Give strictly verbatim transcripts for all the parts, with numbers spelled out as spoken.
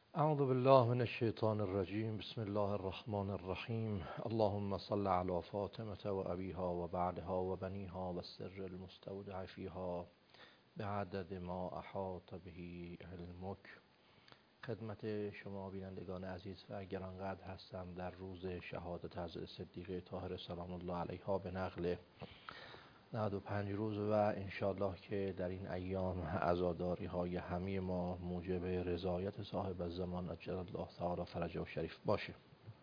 اعوذ بالله من الشیطان الرجیم. بسم الله الرحمن الرحیم. اللهم صل علی فاطمة و ابیها و بعدها و بنیها و السر المستودع فیها بعدد ما احاط به علمک. خدمت شما بینندگان عزیز و گرانقدر هستم در روز شهادت حضرت صدیقه طاهره سلام الله علیها به نقل نود و پنج روز و انشاءالله که در این ایام عزاداری های همه ما موجب رضایت صاحب الزمان عجل الله تعالی فرجه و شریف باشه.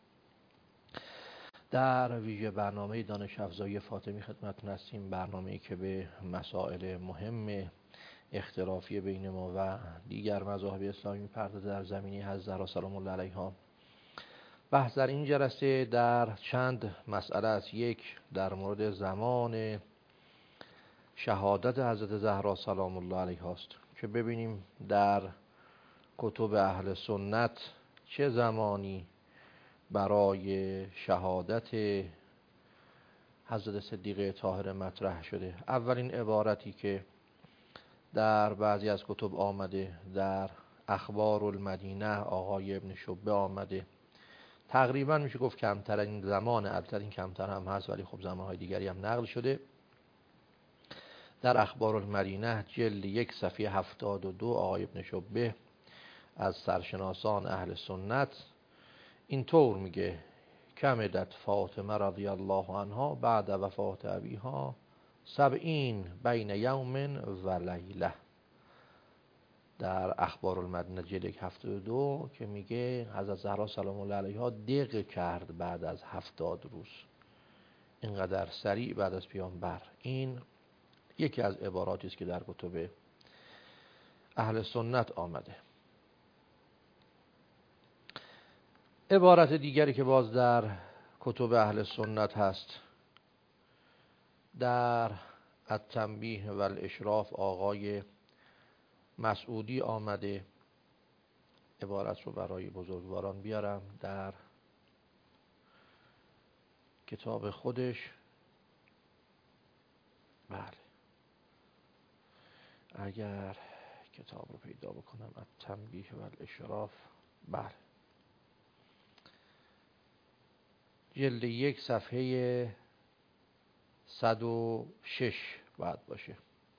در ویژه برنامه دانش افزایی فاطمی خدمتتون هستیم، برنامه‌ای که به مسائل مهم اختلافی بین ما و دیگر مذاهب اسلامی می‌پردازه در زمینه حضرت زهرا سلام الله علیها. بحث در این جلسه در چند مسئله است. یک، در مورد زمان شهادت حضرت زهرا سلام الله علیها است که ببینیم در کتب اهل سنت چه زمانی برای شهادت حضرت صدیقه طاهره مطرح شده. اولین عبارتی که در بعضی از کتب آمده، در اخبار المدینه آقای ابن شبه آمده، تقریبا میشه گفت کمترین زمان، البته این کمتر هم هست ولی خب زمانهای دیگری هم نقل شده. در اخبار المدینه جلد یک صفحه هفتاد و دو آقای ابن شبه از سرشناسان اهل سنت اینطور میگه: کمدت فاطمه رضی الله عنها بعد وفات ابیها سبعین بین یوم و لیله. در اخبار المدینه جلد یک هفتاد و دو که میگه حضرت زهرا سلام الله علیها دق کرد بعد از هفتاد روز، اینقدر سریع بعد از پیامبر. این یکی از عباراتی است که در کتب اهل سنت آمده. عبارت دیگری که باز در کتب اهل سنت هست، در التنبیه و الاشراف آقای مسعودی آمده. عبارت رو برای بزرگواران بیارم در کتاب خودش. بله، اگر کتاب رو پیدا بکنم، التنبیه و الاشراف، بله، جلد یک صفحه صد و شش باید باشه.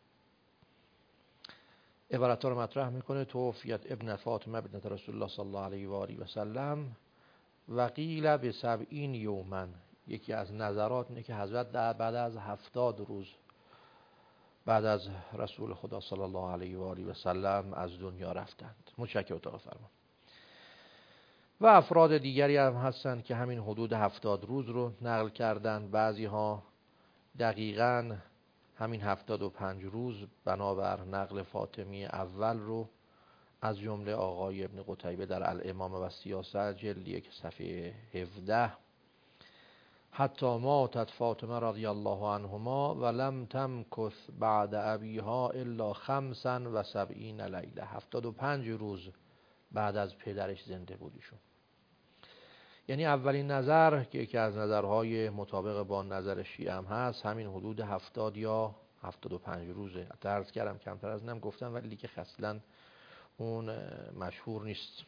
عبارت رو مطرح میکنه: توفیت ابن فاطمه بنت رسول الله صلی الله علیه و آله و سلم و قیل به سبعین یومن. یکی از نظرات اینه که حضرت در بعد از هفتاد روز بعد از رسول خدا صلی الله علیه و آله و سلم از دنیا رفتند. متشکر اتاق فرمان. و افراد دیگری هم هستند که همین حدود هفتاد روز رو نقل کردند. بعضی ها دقیقاً همین هفتاد و پنج روز بنابر نقل فاطمی اول رو، از جمله آقای ابن قتیبه در الامامه و سیاست جلد یک صفحه هفده: حتی ماتت فاطمه رضی الله عنهما و لم تمکث بعد ابیها الا خمسا و سبعین لیله. هفتاد و پنج روز بعد از پدرش زنده بودیشون. یعنی اولین نظر که یکی از نظرهای مطابق با نظر شیعه هم هست، همین حدود هفتاد یا هفتاد و پنج روزه. عرض کردم کمتر از اینم گفتم ولی دیگه اصلا اون مشهور نیست.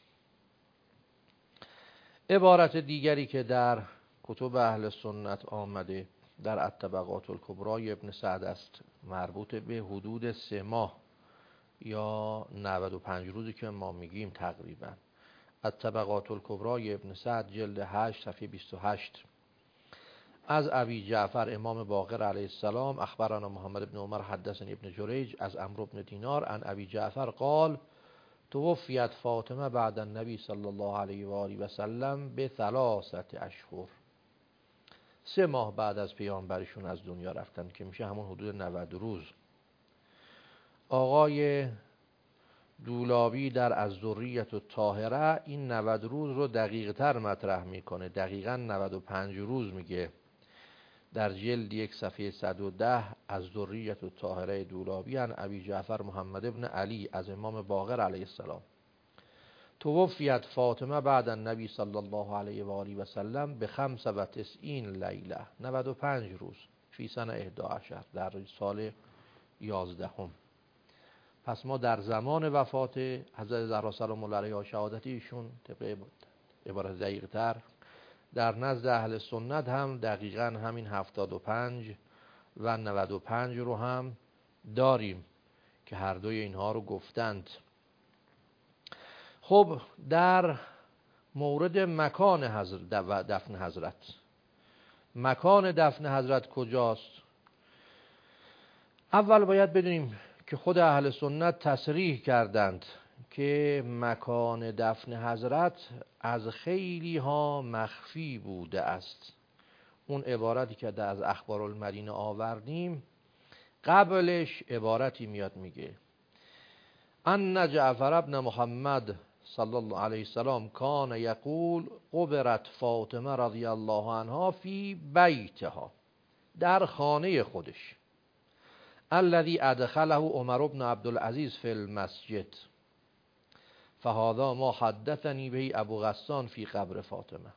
عبارت دیگری که در کتب اهل سنت آمده در الطبقات الکبری ابن سعد است، مربوط به حدود سه ماه یا نود و پنج روزی که ما میگیم تقریبا. الطبقات الکبری ابن سعد جلد هشت صفحه بیست و هشت: از ابی جعفر امام باقر علیه السلام اخبرنا محمد بن عمر حدثنی ابن جریج از عمرو بن دینار عن ابی جعفر قال توفیت فاطمه بعد النبی صلی الله علیه و آله و سلم به ثلاثه اشهر. سه ماه بعد از پیامبرشون از دنیا رفتن که میشه همون حدود نود روز. آقای دولابی در الذریة الطاهره این نود روز رو دقیق تر مطرح میکنه، دقیقاً نود و پنج روز میگه در جلد یک صفحه صد و ده از ذریة الطاهره دولابی عن ابی جعفر محمد ابن علی از امام باقر علیه السلام توفیت فاطمه بعد النبی صلی الله علیه و آله و سلم به خمس و تسعین لیله، نود و پنج روز، فی سنه احدی عشر، در سال یازدهم. پس ما در زمان وفات حضرت زهرا سلام الله علیها شهادت ایشون طبق عبارت دقیق تر در نزد اهل سنت هم دقیقاً همین هفتاد و پنج و نود و پنج رو هم داریم که هر دوی اینها رو گفتند. خب در مورد مکان حضرت دفن حضرت، مکان دفن حضرت کجاست؟ اول باید بدونیم که خود اهل سنت تصریح کردند که مکان دفن حضرت از خیلی ها مخفی بوده است. اون عبارتی که در از اخبار المدینه آوردیم قبلش عبارتی میاد میگه ان جعفر ابن محمد صلی الله علیه السلام کان یقول قبرت فاطمه رضی الله عنها فی بیتها، در خانه خودش، الذي ادخله عمر بن عبدالعزیز فی المسجد فهذا ما حدثنی به ابو غسان فی قبر فاطمه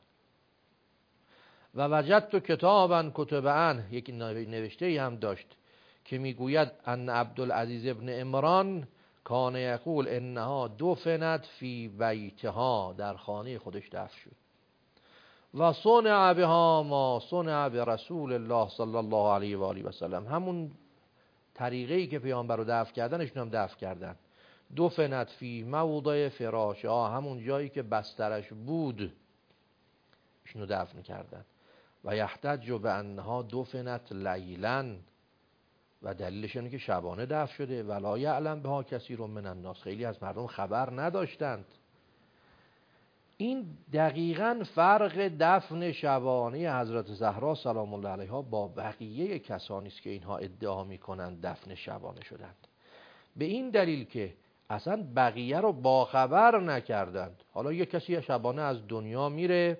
و وجدت کتابا کتب عنه، یک نوشته هم داشت که میگوید ان عبدالعزیز ابن عمران کان یقول انها دفنت فی بیتها، در خانه خودش دفن شد. و صنع بها ما صنع برسول الله صلی الله علیه و آله و سلم، همون طریقه‌ای که پیامبر رو دفن کردنشون هم دفن کردن. دفنت فی موضع فراشها، همون جایی که بسترش بود ایشونو دفن کردن. و یحتج بانها دفنت لیلا، و دلیلش اینه که شبانه دفن شده. ولا یعلم بها کثیر من الناس، خیلی از مردم خبر نداشتند. این دقیقاً فرق دفن شبانه حضرت زهرا سلام الله علیها با بقیه کسانی است که اینها ادعا میکنند دفن شبانه شدند. به این دلیل که اصلا بقیه رو باخبر نکردند. حالا یک کسی شبانه از دنیا میره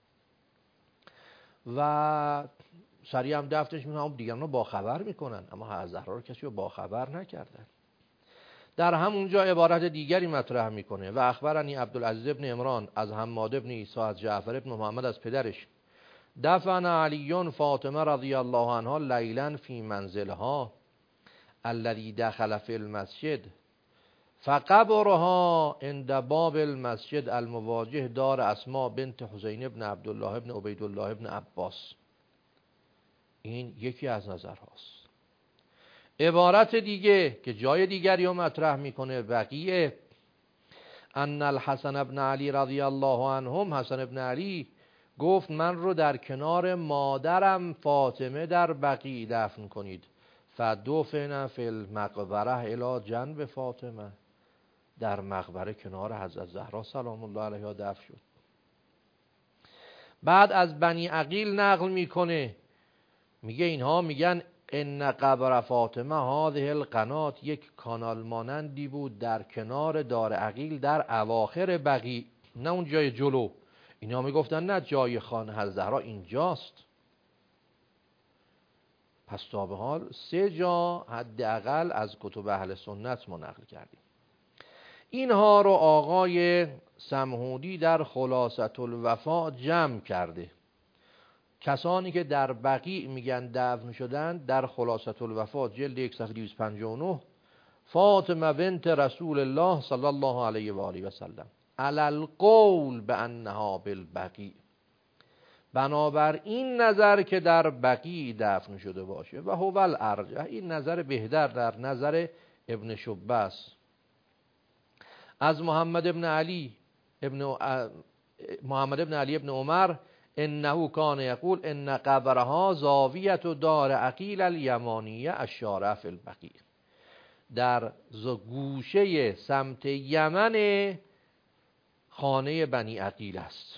و سریع هم دفنش میکنن، دیگران رو باخبر میکنن، اما حضرت زهرا رو کسی رو باخبر نکردن. در همونجا عبارت دیگری مطرح میکنه و اخبرنی عبدالعزیز ابن عمران از حماد ابن عیسی از جعفر ابن محمد از پدرش دفن علی فاطمه رضی الله عنها لیلا فی منزلها الذی دخل فی المسجد فقبرها عند باب المسجد المواجه دار اسماء بنت حسین ابن عبدالله ابن عبیدالله ابن عباس. این یکی از نظرهاست. عبارت دیگه که جای دیگری رو مطرح میکنه بقیه، ان الحسن ابن علی رضی الله عنهم، حسن ابن علی گفت من رو در کنار مادرم فاطمه در بقیع دفن کنید. فدفن فی المقبره الی جنب فاطمه، در مقبره کنار حضرت زهرا سلام الله علیها دفن شد. بعد از بنی عقیل نقل میکنه، میگه اینها میگن ان قبر فاطمه هذه القنات، یک کانال مانندی بود در کنار دار عقیل در اواخر بقیع، نه اون جای جلو. اینا میگفتن نه جای خانه حضرت زهرا اینجاست. پس تا به حال سه جا حداقل از کتب اهل سنت ما نقل کردیم. اینها رو آقای سمهودی در خلاصة الوفا جمع کرده. کسانی که در بقیع میگن دفن شدن در خلاصة الوفا جلد یک صفحه دویست و پنجاه و نه، فاطمه بنت رسول الله صلی الله علیه و آله و سلم علی القول بانها بالبقیع، بنابر این نظر که در بقیع دفن شده باشه. و هو الارجح، این نظر بهتر در نظر ابن شبه است. از محمد ابن علی ابن محمد ابن علی ابن عمر انه کان یقول ان قبرها زاویه دار عقیل الیمانیه الشارع فی البقیع، در گوشه سمت یمن خانه بنی عقیل است.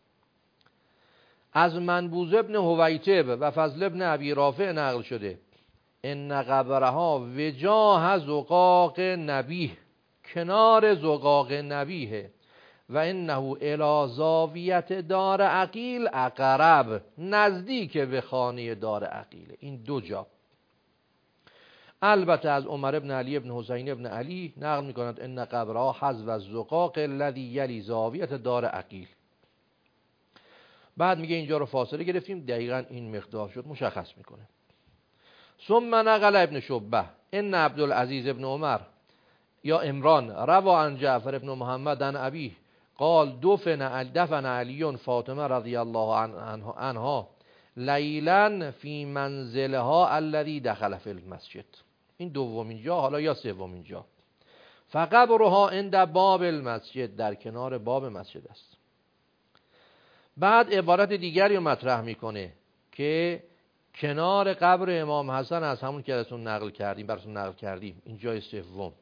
از منبوذ ابن حویتب و فضل ابن ابی رافع نقل شده ان قبرها وجاه زقاق نبیه، کنار زقاق نبیه، و انه الی زاویت دار عقیل اقرب، نزدیک به خانه دار عقیل. این دو جا. البته از عمر ابن علی ابن حسین ابن علی نقل می‌کند ان قبرها حذو الزقاق الذی یلی زاویت دار عقیل. بعد میگه اینجا رو فاصله گرفتیم، دقیقاً این مقدار شد، مشخص میکنه. ثم نقل ابن شبه ان عبدالعزیز ابن عمر یا عمران روا عن جعفر ابن محمد عن ابی قال دفن دفن علی فاطمه رضی الله عنها لیلا فی منزلها الذی دخل فی المسجد. این دومین جا، حالا یا سومین جا. فقبرها عند باب المسجد، در کنار باب مسجد است. بعد عبارت دیگری رو مطرح میکنه که کنار قبر امام حسن از همون که ازتون نقل کردیم براتون نقل کردیم این جای سوم.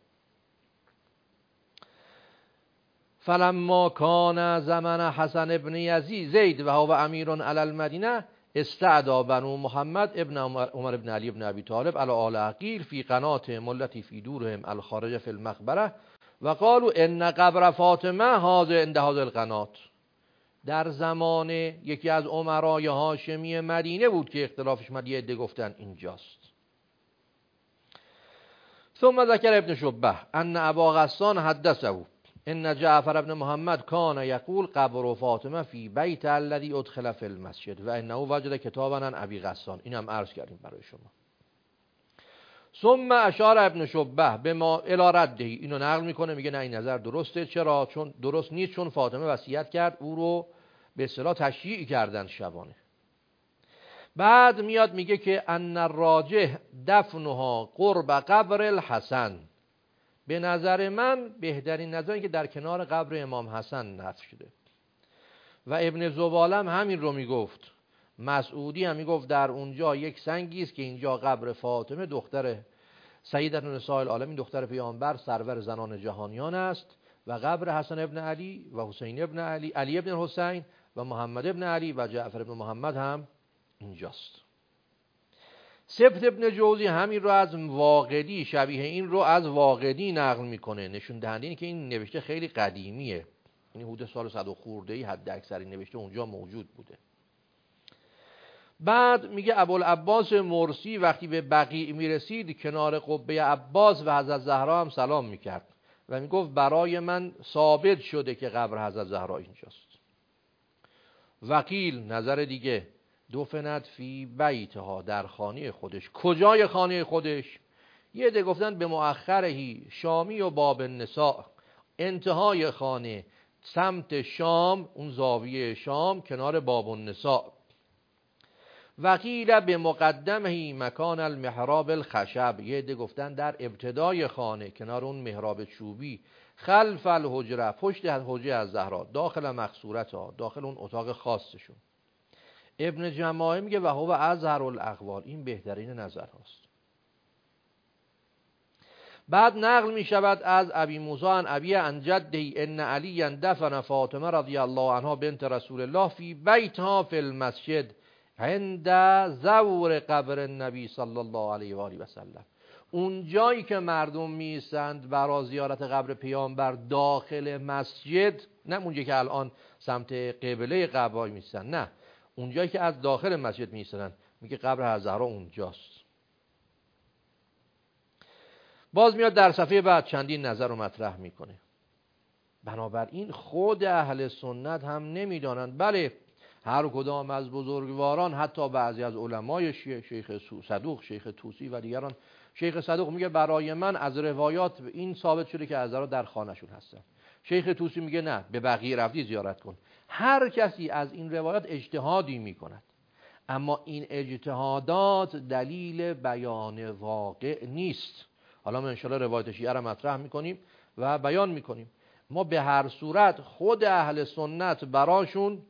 فلما کان زمن حسن ابن یزید زید و هو امیر علی المدینه استعدا بنو محمد ابن عمر ابن علی ابن ابی طالب علی آل عقیل فی قنات ملتی فی دورهم الخارج فی المقبره و قالوا ان قبر فاطمه هذا عند هذا القنات. در زمان یکی از امرای هاشمی مدینه بود که اختلافش اومد، یه عده گفتن اینجاست. ثم ذکر ابن شبه ان ابا غسان حدثه ان جعفر ابن محمد کان یقول قبر فاطمه فی بیت الذی ادخل فی المسجد و انه وجد کتابا عن ابی غسان. اینم عرض کردیم برای شما. ثم اشار ابن شبه به ما الی رده، اینو نقل میکنه میگه نه این نظر درسته. چرا؟ چون درست نیست، چون فاطمه وصیت کرد او رو به اصطلاح تشییع کردن شبانه. بعد میاد میگه که ان الراجح دفنها قرب قبر الحسن، به نظر من بهترین نظری که در کنار قبر امام حسن دفن شده. و ابن زبالم همین رو میگفت. مسعودی هم میگفت در اونجا یک سنگی است که اینجا قبر فاطمه دختر سیدة نساء العالمین، دختر پیامبر سرور زنان جهانیان است، و قبر حسن ابن علی و حسین ابن علی، علی ابن حسین و محمد ابن علی و جعفر ابن محمد هم اینجاست. سبت ابن جوزی همین رو از واقدی، شبیه این رو از واقدی نقل میکنه، نشون دهنده اینه که این نوشته خیلی قدیمیه، این حدود سال صد و خورده ای حد اکثری نوشته اونجا موجود بوده. بعد میگه ابوالعباس مرسی وقتی به بقیع میرسید کنار قبه عباس و حضرت زهرا هم سلام میکرد و میگفت برای من ثابت شده که قبر حضرت زهرا اینجاست. وکیل نظر دیگه دفنت فی بیتها، در خانه خودش. کجای خانه خودش؟ یه عده گفتن به مؤخرهی شامی و باب النساء، انتهای خانه سمت شام، اون زاویه شام کنار باب النساء. وقیل به مقدمه مکان المحراب الخشب، یه عده گفتن در ابتدای خانه کنار اون محراب چوبی، خلف الحجره، پشت حجره از زهرا، داخل مقصورتها، داخل اون اتاق خاصشون. ابن جماعه میگه و هو ازهر الاقوال، این بهترین نظر هاست. بعد نقل می شود از ابی موسی عن ابی عن جده ان علی دفن فاطمه رضی الله عنها بنت رسول الله فی بیتها فی المسجد عند زور قبر النبی صلی الله علیه و آله و سلم. اون جایی که مردم میستند برای زیارت قبر پیامبر داخل مسجد، نه اونجایی که الان سمت قبله قبای میستن، نه اون جایی که از داخل مسجد میستند، میگه قبر حضرت زهرا اونجاست. باز میاد در صفحه بعد چندین نظر رو مطرح میکنه. بنابراین خود اهل سنت هم نمیدانند. بله هر کدام از بزرگواران، حتی بعضی از علمای شیعه، شیخ صدوق، شیخ طوسی و دیگران، شیخ صدوق میگه برای من از روایات این ثابت شده که حضرا در خانهشون هستن. شیخ طوسی میگه نه، به بقیه رفتی زیارت کن. هر کسی از این روایات اجتهادی میکند، اما این اجتهادات دلیل بیان واقع نیست. حالا ما انشاءالله روایت شیعه را مطرح میکنیم و بیان میکنیم. ما به هر صورت خود اهل سنت براشون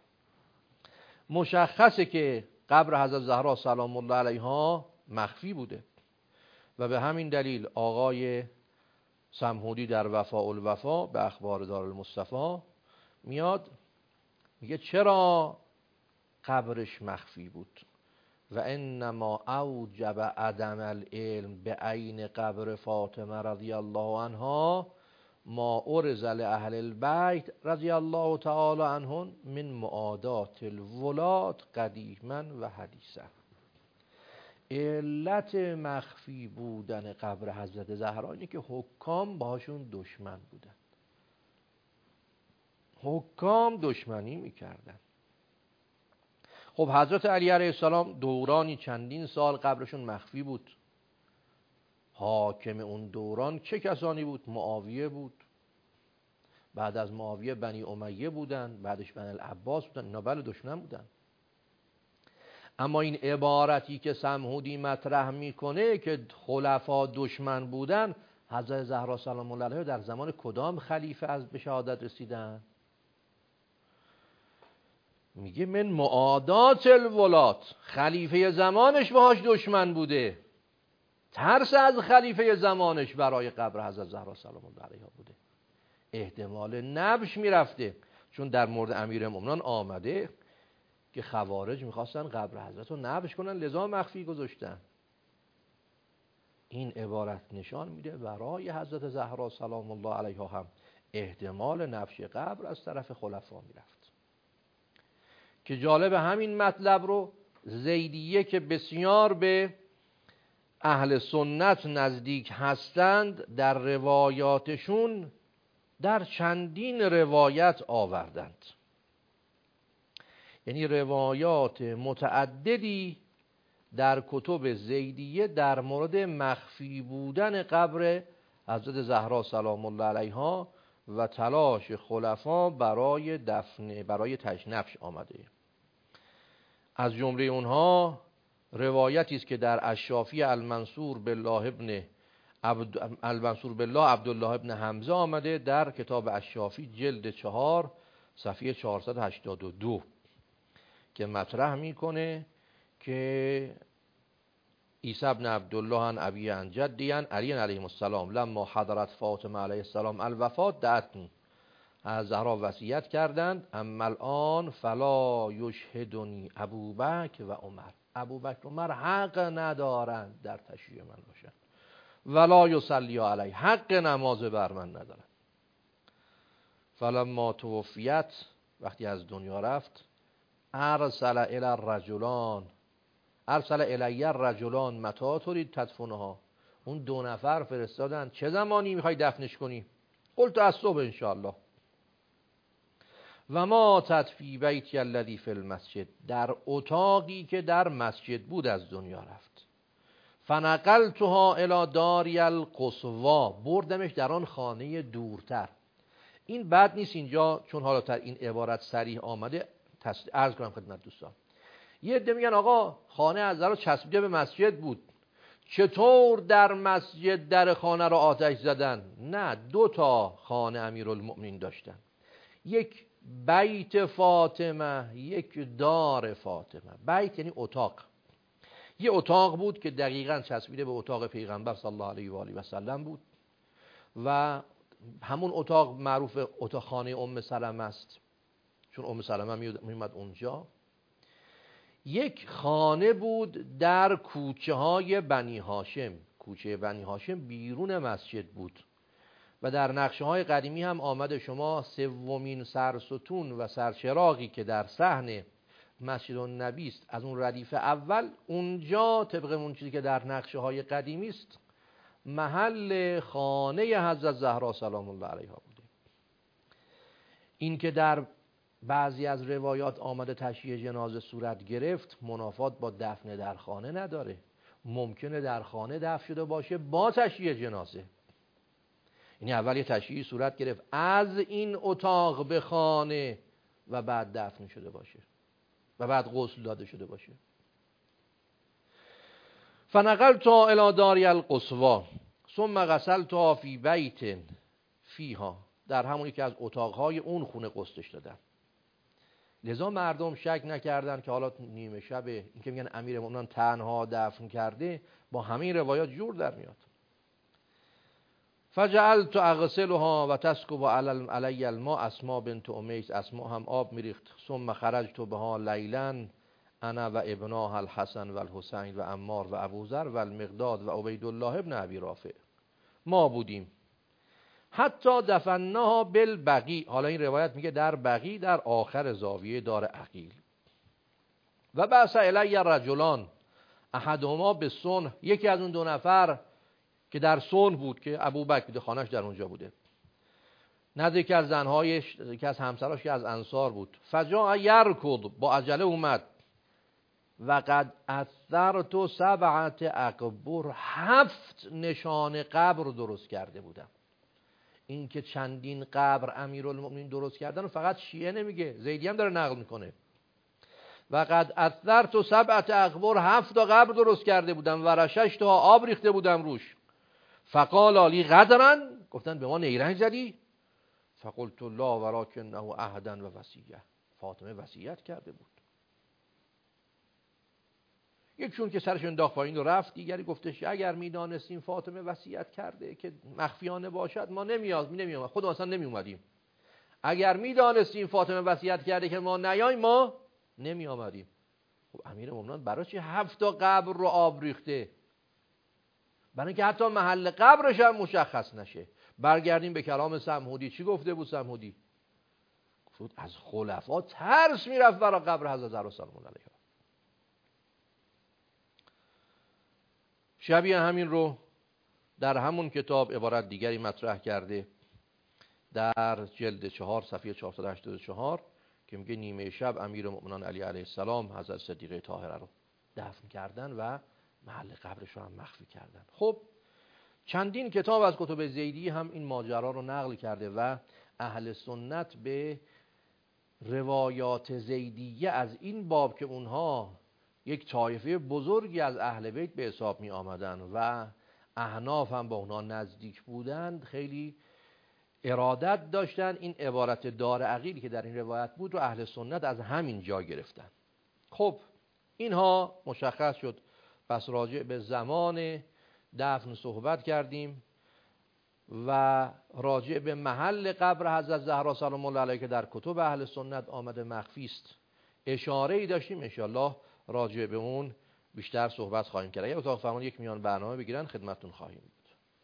مشخصه که قبر حضرت زهرا سلام الله علیها مخفی بوده و به همین دلیل آقای سمهودی در وفاء الوفا به اخبار دارالمصطفی میاد میگه چرا قبرش مخفی بود و انما اوجب عدم العلم به عین قبر فاطمه رضی الله عنها ما ارز لاهل البیت رضی الله تعالی عنهم من معادات الولات قدیما و حدیثا. علت مخفی بودن قبر حضرت زهرا اینه که حکام باشون دشمن بودن، حکام دشمنی میکردن. خب حضرت علی علیه السلام دورانی چندین سال قبرشون مخفی بود. حاکم اون دوران چه کسانی بود؟ معاویه بود، بعد از معاویه بنی امیه بودن، بعدش بنی العباس بودن، اینا بله دشمن بودن. اما این عبارتی که سمهودی مطرح میکنه که خلفا دشمن بودن، حضرت زهرا سلام الله علیها در زمان کدام خلیفه از به شهادت رسیدن؟ میگه من معادات الولات، خلیفه زمانش باهاش دشمن بوده، ترس از خلیفه زمانش برای قبر حضرت زهرا سلام الله علیها بوده، احتمال نبش میرفته. چون در مورد امیرالمومنین آمده که خوارج میخواستن قبر حضرت رو نبش کنن، لذا مخفی گذاشتن. این عبارت نشان میده برای حضرت زهرا سلام الله علیها هم احتمال نبش قبر از طرف خلفا میرفت. که جالب همین مطلب رو زیدیه که بسیار به اهل سنت نزدیک هستند در روایاتشون در چندین روایت آوردند، یعنی روایات متعددی در کتب زیدیه در مورد مخفی بودن قبر حضرت زهرا سلام الله علیها و تلاش خلفا برای دفن برای تشنفش آمده. از جمله اونها روایتی است که در الشافی المنصور بالله ابن عبد المنصور بالله عبدالله ابن حمزه آمده در کتاب الشافی جلد چهار صفحه چهارصد و هشتاد و دو که مطرح میکنه که عیسی ابن عبدالله عن ابی عن جدی عن علی علیه السلام لما حضرت فاطمه علیه السلام الوفات دعتنی، از زهرا وصیت کردند اما الان فلا یشهدنی ابوبکر و عمر، ابوبکر و عمر حق ندارند در تشییع من باشند، ولا یصلی علی، حق نماز بر من ندارند. فلما توفیت، وقتی از دنیا رفت، ارسل الی الرجلان ارسل الی الرجلان متى تريد تدفنها، اون دو نفر فرستادن چه زمانی میخوای دفنش کنی؟ قلت از صبح انشاءالله. و ما تدفی بیتی الذی فی المسجد، در اتاقی که در مسجد بود از دنیا رفت. فنقلتها الی داری القصوا، بردمش در آن خانه دورتر. این بد نیست اینجا، چون حالا تر این عبارت صریح آمده عرض کنم خدمت دوستان. یه عده میگن آقا خانه از رو چسبیده به مسجد بود، چطور در مسجد در خانه رو آتش زدن؟ نه، دو تا خانه امیرالمؤمنین داشتن، یک بیت فاطمه، یک دار فاطمه. بیت یعنی اتاق، یه اتاق بود که دقیقاً چسبیده به اتاق پیغمبر صلی الله علیه و آله و سلم بود و همون اتاق معروف اتاق خانه ام سلمه است، چون ام سلمه میومد اونجا. یک خانه بود در کوچه های بنی هاشم، کوچه بنی هاشم بیرون مسجد بود و در نقشه های قدیمی هم آمده شما سومین سرستون و سرچراغی که در صحن مسجد النبی است از اون ردیف اول، اونجا طبق اون چیزی که در نقشه های قدیمی است محل خانه حضرت زهرا سلام الله علیها بوده. این که در بعضی از روایات آمده تشییع جنازه صورت گرفت، منافات با دفن در خانه نداره. ممکنه در خانه دفن شده باشه با تشییع جنازه، یعنی اول یه تشییع صورت گرفت از این اتاق به خانه و بعد دفن شده باشه و بعد غسل داده شده باشه. فنقلتها الی داری القصوا ثم غسلتها فی بیت فیها، در همون یکی از اتاقهای اون خونه غسلش دادن. لذا مردم شک نکردن که حالا نیمه شب این که میگن امیرالمومنین تنها دفن کرده با همین روایات جور در میاد. فجعلت اغسلها و تسکب علی الماء، اسماء بنت امیس، اسماء هم آب میریخت. ثم خرجت بها لیلا انا و ابناها الحسن و الحسین و عمار و ابوذر و المقداد و عبید الله ابن ابی رافع، ما بودیم حتی دفناها بالبقیع. حالا این روایت میگه در بقیع، در آخر زاویه دار عقیل. و بعث الی رجلان احدهما بالصنع، یکی از اون دو نفر که در صنع بود که ابوبکر بوده، خانه‌اش در اونجا بوده، نزد یکی از زنهایش، یکی از همسراش که از انصار بود. فجاء یرکض، با عجله اومد، و قد اثرت سبعت اقبر، هفت نشان قبر رو درست کرده بودم. این که چندین قبر امیرالمؤمنین درست کردن و فقط شیعه نمیگه، زیدی هم داره نقل میکنه. و قد اثرت سبعت اقبر، هفت تا قبر درست کرده بودم، و رشش تا آب ریخته بودم روش. فقال علی غدرن، گفتن به ما نیرنگ زدی؟ فقلت لا ولکنه عهدا و وصیه، فاطمه وصیت کرده بود. یکشون که سرش انداخت پایین و رفت، دیگری گفتش اگر میدانستیم فاطمه وصیت کرده که مخفیانه باشد ما نمیاد نمیومد خود اصلا نمی اومدیم. اگر میدانستیم فاطمه وصیت کرده که ما نیایم ما نمی آمدیم. خب امیرالمومنین برای چی هفت تا قبر رو آب ریخته؟ برای اینکه حتی محل قبرش هم مشخص نشه. برگردیم به کلام سمهودی. چی گفته بود سمهودی؟ گفت از خلفا ترس میرفت برای قبر حضرت زهرا سلام الله علیها. شبیه همین رو در همون کتاب عبارت دیگری مطرح کرده در جلد چهار صفحه چهارصد و هشتاد و چهار که میگه نیمه شب امیرالمؤمنین علی علیه السلام حضرت صدیقه طاهره رو دفن کردن و محل قبرش رو هم مخفی کردن. خب چندین کتاب از کتب زیدی هم این ماجرا رو نقل کرده و اهل سنت به روایات زیدیه از این باب که اونها یک طایفه بزرگی از اهل بیت به حساب می آمدن و احناف هم با اونها نزدیک بودند خیلی ارادت داشتن. این عبارت دار عقیلی که در این روایت بود و اهل سنت از همین جا گرفتن. خب اینها مشخص شد. پس راجع به زمان دفن صحبت کردیم و راجع به محل قبر حضرت زهرا سلام الله علیها که در کتب اهل سنت آمده مخفی است اشاره ای داشتیم. انشاءالله راجع به اون بیشتر صحبت خواهیم کرد. اگر اتاق فرمان یک میان برنامه بگیرن خدمتتون خواهیم بود.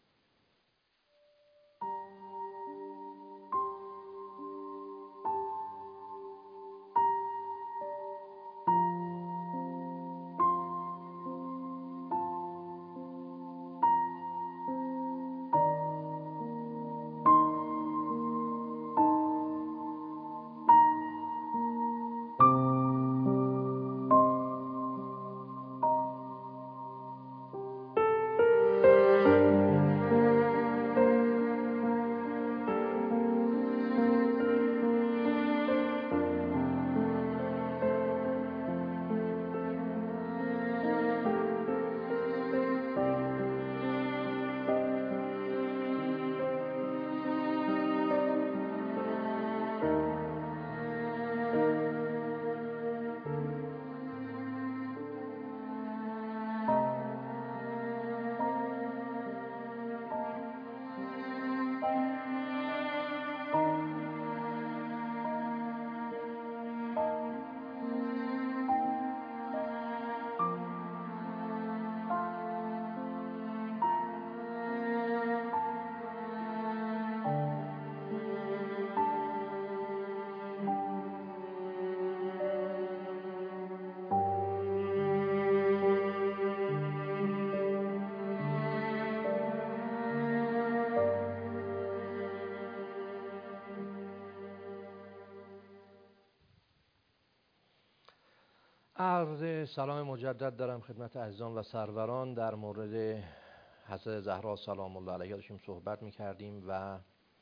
عرض سلام مجدد دارم خدمت عزیزان و سروران. در مورد حضرت زهرا سلام الله علیها داشتیم صحبت می‌کردیم و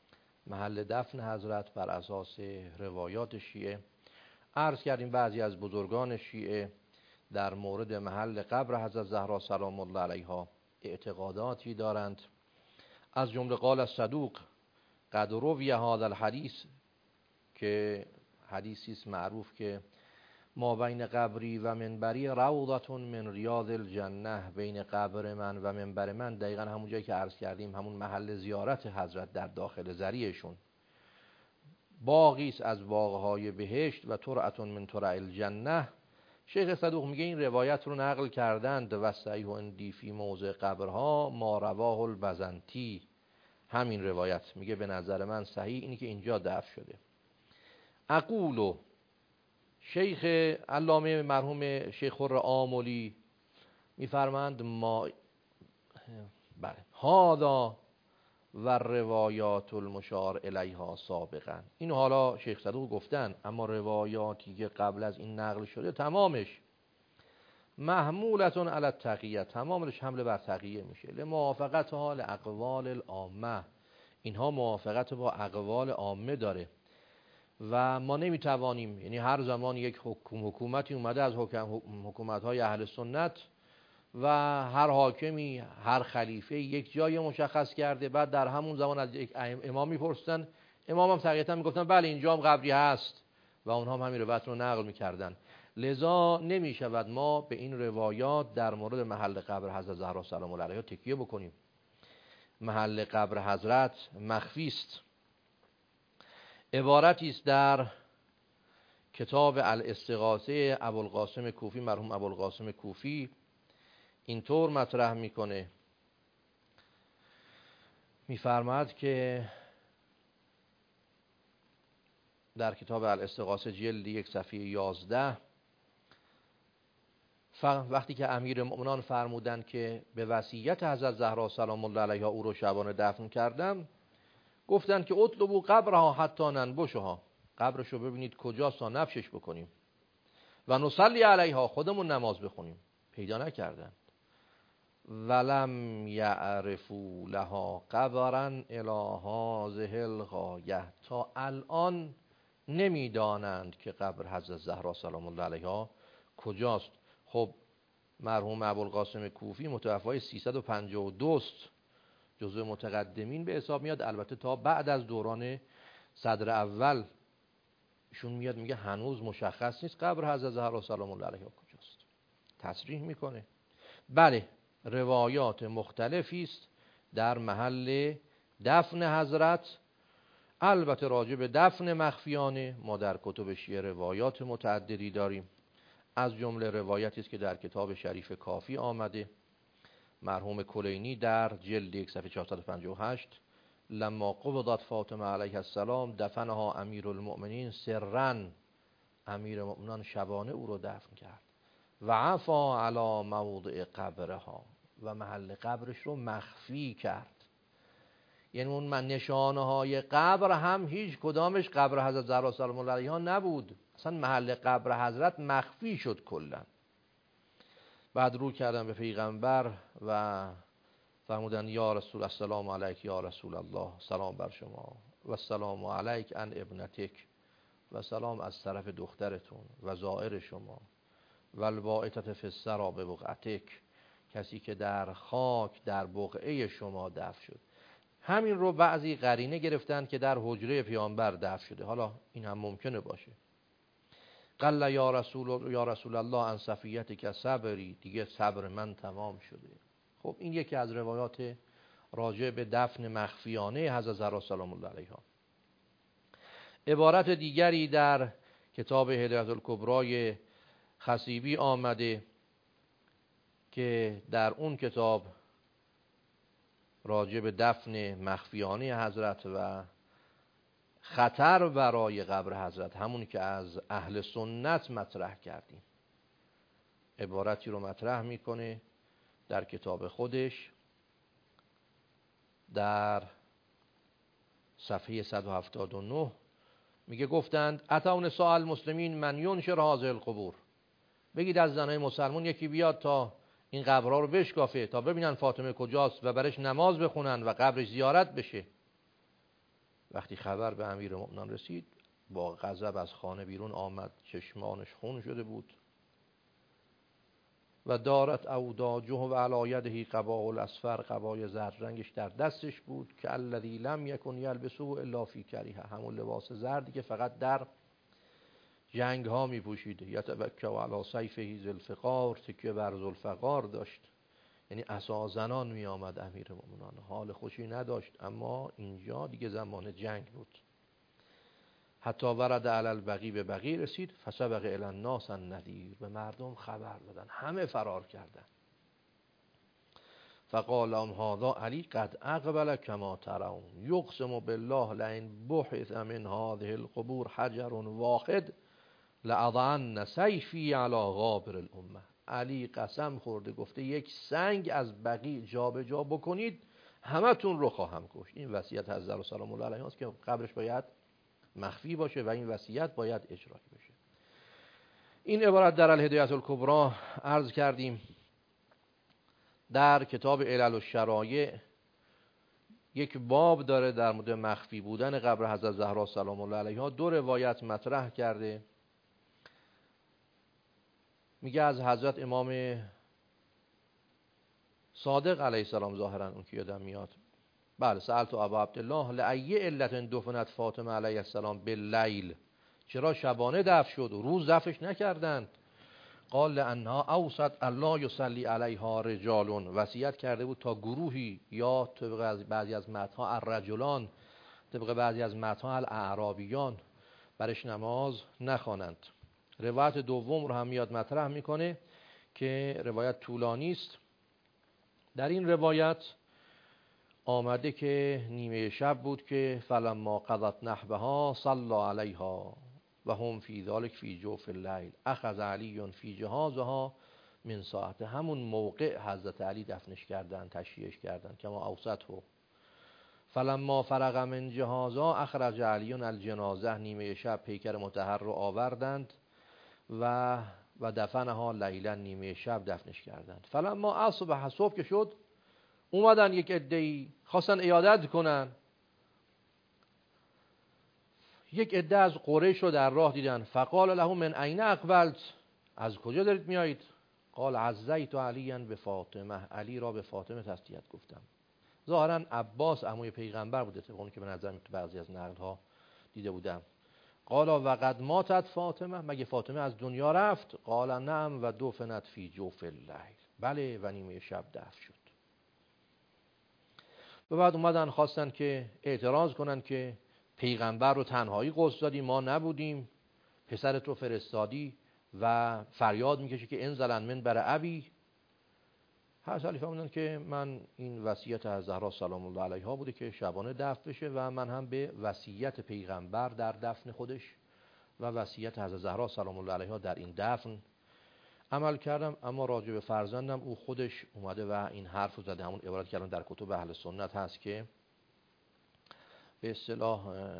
محل دفن حضرت بر اساس روایات شیعه. عرض کردیم بعضی از بزرگان شیعه در مورد محل قبر حضرت زهرا سلام الله علیها اعتقاداتی دارند. از جمله قال الصدوق قد روی هذا الحدیث که حدیثی است معروف که ما بین قبری و منبری روضة من ریاض الجنه، بین قبر من و منبر من دقیقا همون جایی که عرض کردیم همون محل زیارت حضرت در داخل ضریعشون باغی است از باغهای بهشت و ترعة من ترع الجنه. شیخ صدوق میگه این روایت رو نقل کردند و صحیح اندی فی موضع قبرها ما رواه البزنطی. همین روایت میگه به نظر من صحیح اینی که اینجا دفن شده. اقولو شیخ علامه مرحوم شیخ خر آملی میفرمند ما بله هادا و روایات المشار الیها سابقا. اینو حالا شیخ صدوق گفتن، اما روایاتی که قبل از این نقل شده تمامش محمولتون علی التقیه، تمامش حمله بر تقیه میشه. لموافقت حال اقوال العامه، اینها موافقت با اقوال عامه داره و ما نمیتوانیم، یعنی هر زمان یک حکوم حکومتی اومده از حکم حکومت‌های اهل سنت و هر حاکمی هر خلیفه یک جای مشخص کرده، بعد در همون زمان از یک امام میپرسیدن، امام هم طبیعتا میگفتن بله اینجا هم قبری هست و اونها هم همین روایت رو نقل میکردن. لذا نمیشود ما به این روایات در مورد محل قبر حضرت زهرا سلام الله علیها تکیه بکنیم. محل قبر حضرت مخفی است. عبارتی است در کتاب الاستغاثه ابوالقاسم کوفی، مرحوم ابوالقاسم کوفی اینطور مطرح میکنه، میفرماد که در کتاب الاستغاثه جلد یک صفحه یازده، وقتی که امیر مؤمنان فرمودند که به وصیت حضرت زهرا سلام الله علیها او رو شبانه دفن کردم، گفتند که اطلبوا قبرها حتی ننبشها، قبرش رو ببینید کجاست تا نبشش بکنیم، و نصلی علیها، خودمون نماز بخونیم. پیدا نکردند. ولم یعرفوا لها قبرا الی هذه الغایه، تا الان نمیدانند که قبر حضرت زهرا سلام الله علیها کجاست. خب مرحوم ابوالقاسم کوفی متوفای سیصد و پنجاه و دو است، جزو متقدمین به حساب میاد. البته تا بعد از دوران صدر اول ایشون میاد میگه هنوز مشخص نیست قبر حضرت زهرا سلام الله علیها کجاست. تصریح میکنه بله روایات مختلفی است در محل دفن حضرت. البته راجع به دفن مخفیانه ما در کتب شیعه روایات متعددی داریم. از جمله روایتی است که در کتاب شریف کافی آمده، مرحوم کلینی در جلد یک صفحه چهارصد و پنجاه و هشت، لما قبضت فاطمه علیه السلام دفنها امیر المؤمنین سرا، امیر المؤمنان شبانه او رو دفن کرد، و عفا علی موضع قبرها، و محل قبرش رو مخفی کرد. یعنی اون من نشانه های قبر هم هیچ کدامش قبر حضرت زهرا سلام الله علیها نبود، اصلا محل قبر حضرت مخفی شد کلا. بعد رو کردن به پیغمبر و فرمودن یا رسول السلام علیک یا رسول الله، سلام بر شما، و سلام علیک ان ابنتک، و سلام از طرف دخترتون، و زائر شما، و البائتة فی الثری ببقعتک، کسی که در خاک در بقعه شما دفن شد. همین رو بعضی قرینه گرفتن که در حجره پیامبر دفن شده. حالا این هم ممکنه باشه. قال یا رسول یا رسول الله ان صفیتک صبری، دیگه صبر من تمام شده. خب این یکی از روایات راجع به دفن مخفیانه حضرت زهرا سلام الله علیها. عبارت دیگری در کتاب هدایت الکبرای خصیبی آمده که در اون کتاب راجع به دفن مخفیانه حضرت و خطر برای قبر حضرت، همون که از اهل سنت مطرح کردیم، عبارتی رو مطرح میکنه در کتاب خودش در صفحه صد و هفتاد و نه. میگه گفتند اتوا نساء المسلمین من ینشر هذه القبور، بگید از زنای مسلمان یکی بیاد تا این قبرها رو بشکافه تا ببینن فاطمه کجاست و برش نماز بخونن و قبرش زیارت بشه. وقتی خبر به امیر مؤمنان رسید با غضب از خانه بیرون آمد، چشمانش خون شده بود. و دارت اوداجه و علی یده قباء الاصفر، قبای زرد رنگش در دستش بود که الذی لم یکن یلبسه الا فی کریه، همون لباس زردی که فقط در جنگ ها می پوشید. یتبکا علی سیفه ذوالفقار، تکیه بر ذوالفقار داشت، یعنی عصا زنان می آمد امیر مومنان، حال خوشی نداشت. اما اینجا دیگه زمان جنگ بود. حتی ورد علی البقیع، به بقیع رسید، فسبق الی الناس النذیر، به مردم خبر دادن، همه فرار کردن. فقال لهم هذا علی قد اقبل کما ترون یقسم بالله لئن بحث من هذه القبور حجر واحد لأضعن سیفی علی غابر الامه. علی قسم خورده گفته یک سنگ از بقیع جا به جا بکنید همتون رو خواهم کشت. این وصیت از زهرا سلام الله علیها است که قبرش باید مخفی باشه و این وصیت باید اجرا بشه. این عبارت در الهدایة الکبری عرض کردیم در کتاب علل الشرایع یک باب داره در مورد مخفی بودن قبر حضرت زهرا سلام الله علیها. دو روایت مطرح کرده. میگه از حضرت امام صادق علیه السلام، ظاهرا اون که یادم میاد، بله، سألت ابا عبدالله لأی علت دفنت فاطمه علیه السلام باللیل، چرا شبانه دفن شد و روز دفنش نکردند؟ قال لانها اوصت الله یصلی علیها رجال، وصیت کرده بود تا گروهی، یا طبق از بعضی از متن‌ها الرجلان، طبق بعضی از متن‌ها الاعرابیان، برش نماز نخوانند. روایت دوم رو هم میاد مطرح میکنه که روایت طولانی است. در این روایت آمده که نیمه شب بود که فلما قضت نحبها صلی علیها و هم فی ذلک فی جوف اللیل اخذ علی فی جهازها من ساعت. همون موقع حضرت علی دفنش کردن، تشییعش کردن. کما اوسطه فلما فرغ من جهازها اخرج علی الجنازه، نیمه شب پیکر مطهر رو آوردند و و دفنها لیلا، نیمه شب دفنش کردند. فلما اصبح، صبح که شد اومدن یک عده‌ای خواستن عیادت کنن. یک عده از قریش رو در راه دیدن. فقال له من این اقبلت، از کجا دارید میایید؟ قال عزیت علیا به فاطمه، علی را به فاطمه تسلیت گفتم. ظاهرا عباس عموی پیغمبر بوده، طبق اون که به نظر میاد بعضی از نقل‌ها دیده بودم. قال و قد ماتت فاطمه، مگه فاطمه از دنیا رفت؟ قال نعم و دفنت فی جوف اللیل، بله و نیمه شب دفن شد. و بعد اومدن خواستن که اعتراض کنن که پیغمبر رو تنهایی غسل دادی، ما نبودیم، پسرت رو فرستادی و فریاد میکشه که انزلن من بر ابی. هر سالی فهمیدن که من این وصیت از زهرا سلام الله علیها بوده که شبانه دفن بشه و من هم به وصیت پیغمبر در دفن خودش و وصیت از زهرا سلام الله علیها در این دفن عمل کردم. اما راجع به فرزندم او خودش اومده و این حرف رو زده. همون عبارت که الان در کتب اهل سنت هست که به اصطلاح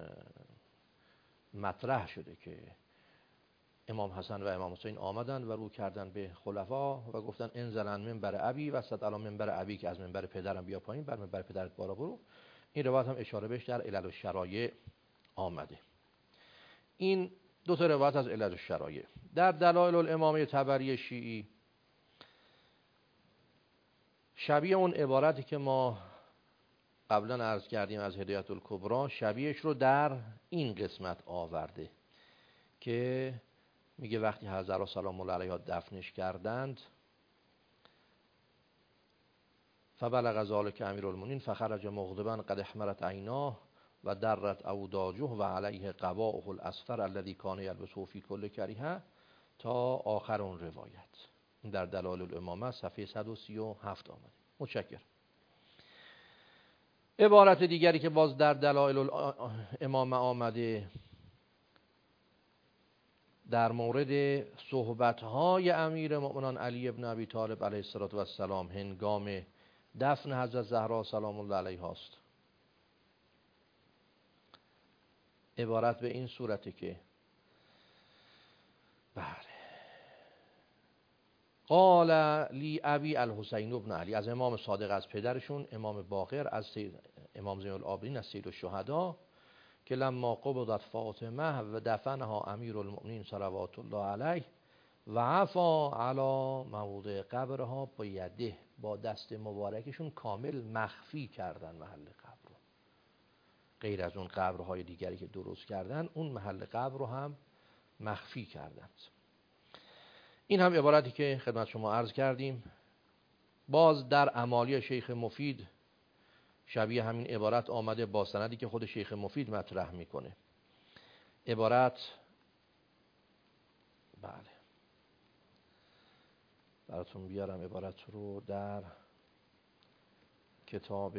مطرح شده که امام حسن و امام حسین آمدن و رو کردن به خلفا و گفتن انزلن منبر ابی و صد علی منبر ابی، که از منبر پدرم بیا پایین، بر منبر پدرت بالا برو. این روایت هم اشاره بهش در علل الشرایع آمده. این دو تا روایت از علل الشرایع. در دلائل الامامه طبری شیعی شبیه اون عبارتی که ما قبلا عرض کردیم از هدایة الکبری، شبیهش رو در این قسمت آورده که میگه وقتی حضرت سلام الله علیها دفنش کردند فبلغ ذلک امیرالمؤمنین فخرج مغضبا قد احمرت عیناه و درت اوداجه و علیه قباؤه الاصفر الذی کان یلبسه فی کل کریهه تا آخر اون روایت. در دلائل الامامه صفحه صد و سی و هفت آمده. متشکرم. عبارت دیگری که باز در دلائل الامامه آمده در مورد صحبت‌های امیر مؤمنان علی ابن ابی طالب علیه السلام هنگام دفن حضرت زهرا سلام الله علیها است. عبارت به این صورته که بله قال لی ابی الحسین ابن علی، از امام صادق از پدرشون، امام باقر از سید امام زین العابدین از سید الشهدا، که لما قبضت فاطمه و دفنها امیر المؤمنین صلوات الله علیه و عفا علی موضع قبرها با یده، با دست مبارکشون کامل مخفی کردن محل قبر رو، غیر از اون قبرهای دیگری که درست کردن، اون محل قبر رو هم مخفی کردند. این هم عبارتی که خدمت شما عرض کردیم. باز در امالی شیخ مفید شبیه همین عبارت آمده با سندی که خود شیخ مفید مطرح میکنه. عبارت بله براتون بیارم عبارت رو در کتاب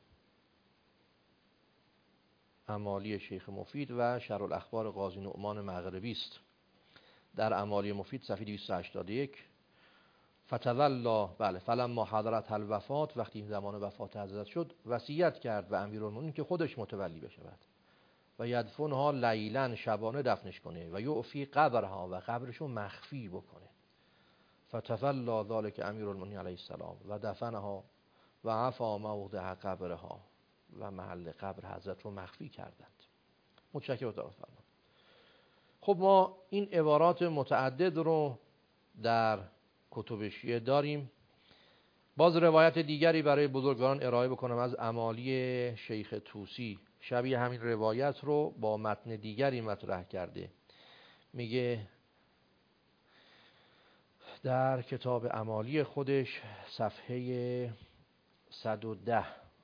امالی شیخ مفید و شرح الاخبار قاضی نعمان مغربی است. در امالی مفید صفحه دویست و هشتاد و یک فتولا بله فلما حضرت الوفات، وقتی زمان وفات حضرت شد، وصیت کرد و امیرالمومنین که خودش متولی بشود و یدفنها لیلا، شبانه دفنش کنه، و یعفی قبرها، و قبرشو مخفی بکنه. فتفلا ذلک امیرالمؤمنین علیه السلام و دفنها و عفا موضع قبرها، و محل قبر حضرت رو مخفی کردند. متشکرم تعالی فرمان. خب ما این عبارات متعدد رو در کتب شیعه داریم. باز روایت دیگری برای بزرگواران ارائه بکنم از امالی شیخ طوسی. شبیه همین روایت رو با متن دیگری مطرح کرده. میگه در کتاب امالی خودش صفحه صد و ده،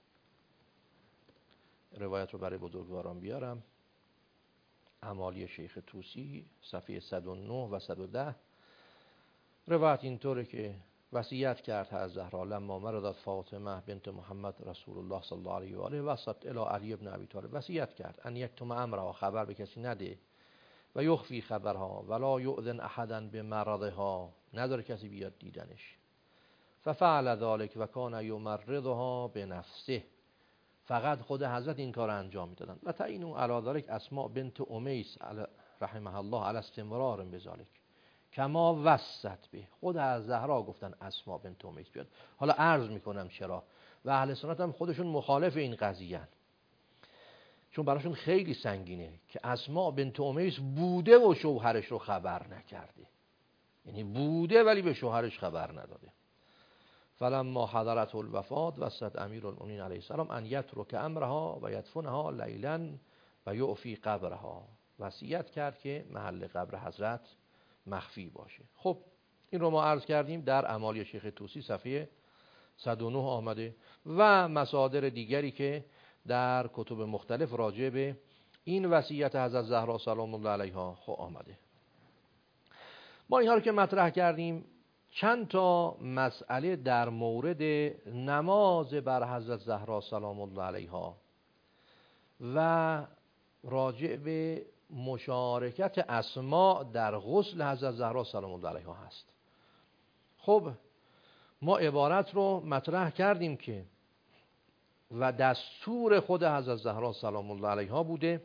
روایت رو برای بزرگواران بیارم، امالی شیخ طوسی صفحه صد و نه و صد و ده. روایت اینطوره که وصیت کرد از زهرا لما مرضت فاطمه بنت محمد رسول الله صلی الله علیه و آله و صد الی علی ابن ابی طالب، وصیت کرد ان یکتم امرها، خبر به کسی نده، و یخفی خبرها ولا یؤذن احدا بمرضها، نداره کسی بیاد دیدنش. ففعل ذلك و کان یمرضها بنفسه، فقط خود حضرت این کار انجام میدادن. و تعینوا علی ذلك اسماء بنت امیس رحمها الله علی استمرار بذلك کما وصت به، خود از زهرا گفتن اسماء بنت امیس بیاد. حالا عرض میکنم چرا، و اهل سنت هم خودشون مخالف این قضیه هن. چون براشون خیلی سنگینه که اسماء بنت امیس بوده و شوهرش رو خبر نکرده، یعنی بوده ولی به شوهرش خبر نداده. فلما حضرت الوفات وصت امیرالمؤمنین علیه السلام ان یترک امرها و یدفنها لیلا و یعفی قبرها، وصیت کرد که محل قبر حضرت مخفی باشه. خب این رو ما عرض کردیم در امالی شیخ طوسی صفحه صد و نه آمده، و مصادر دیگری که در کتب مختلف راجع به این وصیت حضرت زهرا سلام الله علیها خب آمده. ما اینها رو که مطرح کردیم، چند تا مسئله در مورد نماز بر حضرت زهرا سلام الله علیها و راجع به مشارکت اسماء در غسل حضرت زهرا سلام الله علیها هست. خب ما عبارت رو مطرح کردیم که و دستور خود حضرت زهرا سلام الله علیها بوده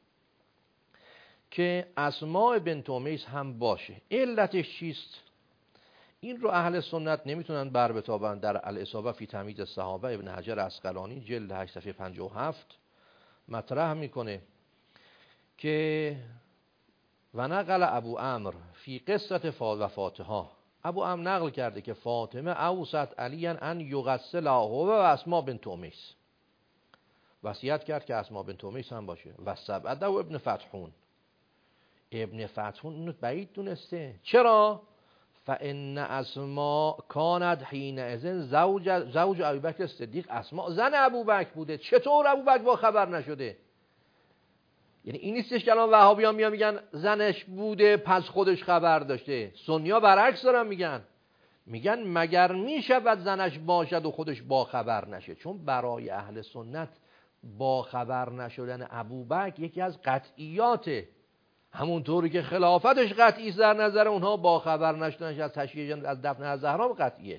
که اسماء بنت امیس هم باشه. علتش چیست؟ این رو اهل سنت نمیتونن بر بتابن. در الاصابه فی تمییز الصحابه ابن حجر عسقلانی جلد هشت صفحه پنجاه و هفت مطرح میکنه که و نقل ابو عمرو فی قصه وفاتها، ابو عمرو نقل کرده که فاطمه اوصت علی ان یغسل هو و اسماء بنت امیس، وصیت کرد که اسماء بنت امیس هم باشه. و سبعده و ابن فتحون، ابن فتحون اینو بعید دونسته. چرا؟ فان اسماء کانت حینئذ زوج زوج ابوبکر صدیق، اسماء زن ابوبکر بوده، چطور ابوبکر با خبر نشده؟ یعنی این نیستش که الان وهابیان میان میگن زنش بوده پس خودش خبر داشته. سنیا برعکس دارن میگن، میگن مگر میشود زنش باشد و خودش با خبر نشه. چون برای اهل سنت با خبر نشدن ابوبکر یکی از قطعیاته، همونطوری که خلافتش قطعی است در نظر اونها، با خبر نشدنش از تشییع از دفن از زهرا قطعیه.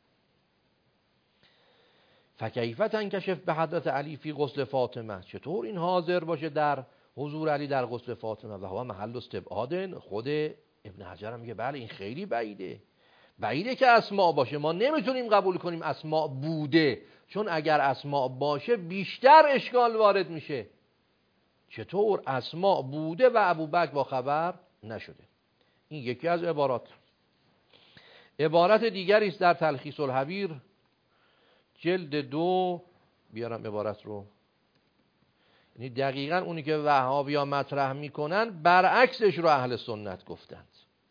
فکیف تنکشف به حضرت علی فی غسل فاطمه، چطور این حاضر باشه در حضور علی در غسل فاطمه و هو محل استبعاد. خود ابن حجر هم میگه بله این خیلی بعیده، بعیده که اسماء باشه. ما نمیتونیم قبول کنیم اسماء بوده، چون اگر اسماء باشه بیشتر اشکال وارد میشه. چطور اسماء بوده و ابوبکر با خبر نشده؟ این یکی از عبارات. عبارت دیگری است در تلخیص الحبیر جلد دو، بیارم عبارت رو، یعنی دقیقاً اونی که وهابیان مطرح میکنن برعکسش رو اهل سنت گفتند.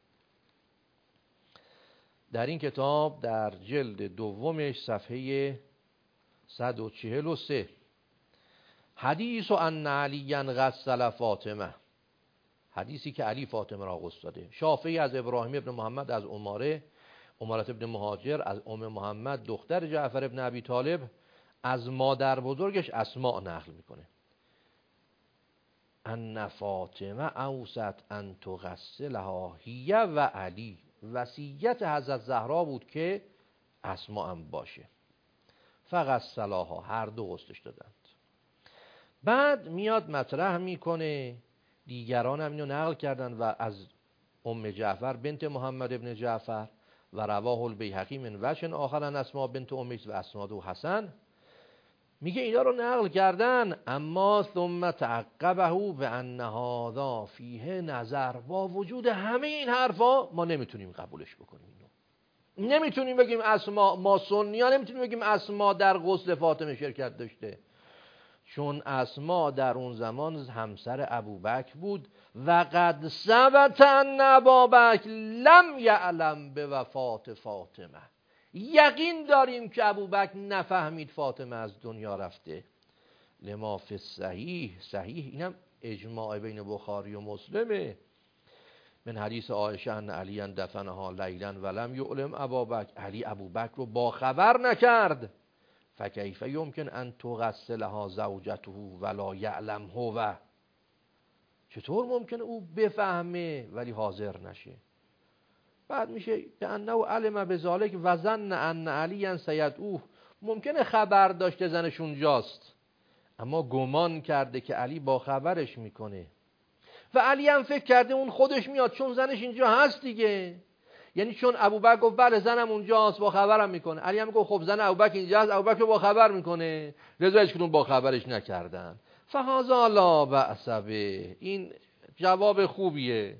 در این کتاب در جلد دومش صفحه صد و چهل و سه، حدیث ان علی غسل فاطمه، حدیثی که علی فاطمه را غسل داده. شافعی از ابراهیم ابن محمد از عماره، عمارت ابن مهاجر از ام محمد دختر جعفر ابن ابی طالب از مادر بزرگش اسماء نقل میکنه. ان فاطمه اوصت ان تغسلها هی و علی، وصیت حضرت زهرا بود که اسماء هم باشه. فغسلها، هر دو غسلش دادند. بعد میاد مطرح میکنه، دیگران هم اینو نقل کردن و از ام جعفر بنت محمد ابن جعفر و رواه البیهقی من وجه آخر عن اسماء بنت امیس و اسناد و حسن، میگه اینا رو نقل کردن، اما ثم تعقبه بان هذا فیه نظر، با وجود همه این حرفا ما نمیتونیم قبولش بکنیم. اینو نمیتونیم بگیم اسماء، ما سنی‌ها نمیتونیم بگیم اسماء در غسل فاطمه شرکت داشته، چون اسماء در اون زمان همسر ابوبکر بود و قد ثبت ان ابابکر لم یعلم به وفات فاطمه، یقین داریم که ابوبکر نفهمید فاطمه از دنیا رفته. لما فی صحیح، صحیح اینم اجماع بین بخاری و مسلمه، من حدیث عایشه ان علی دفنها لیلا ولم یعلم ابابکر، علی ابوبکر رو با خبر نکرد. فکیف یمکن ان تغسلها زوجته ولا یعلم هو، چطور ممکنه او بفهمه ولی حاضر نشه؟ بعد میشه که انه علم بذالک و ظن ان علی سیدعوه، ممکنه خبر داشته زنش اونجاست اما گمان کرده که علی با خبرش میکنه و علی هم فکر کرده اون خودش میاد چون زنش اینجا هست دیگه. یعنی چون ابوبکر گفت بله زنم اونجاست با خبرم میکنه، علی هم گفت خب زن ابوبکر اینجاست، ابوبکر با خبر میکنه، رضا هیچ کدوم با خبرش نکردن. فهذا لا بأس به، این جواب خوبیه.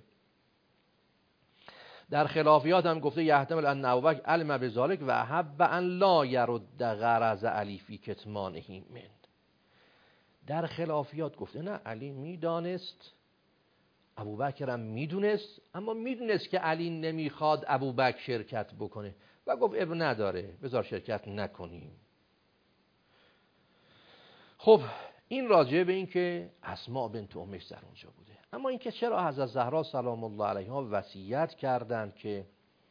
در خلافیات هم گفته یحتمل ان ابوبکر علم بذالک و احب ان لا یرد غرض علی فی کتمانه من. در خلافیات گفته نه علی میدانست، ابوبکر هم میدونست، اما میدونست که علی نمیخواد ابوبکر شرکت بکنه و گفت اب نداره بذار شرکت نکنیم. خب این راجع به این که اسماء بنت امیس در اونجا بوده. اما این که چرا حضرت زهرا سلام الله علیها وصیت کردند که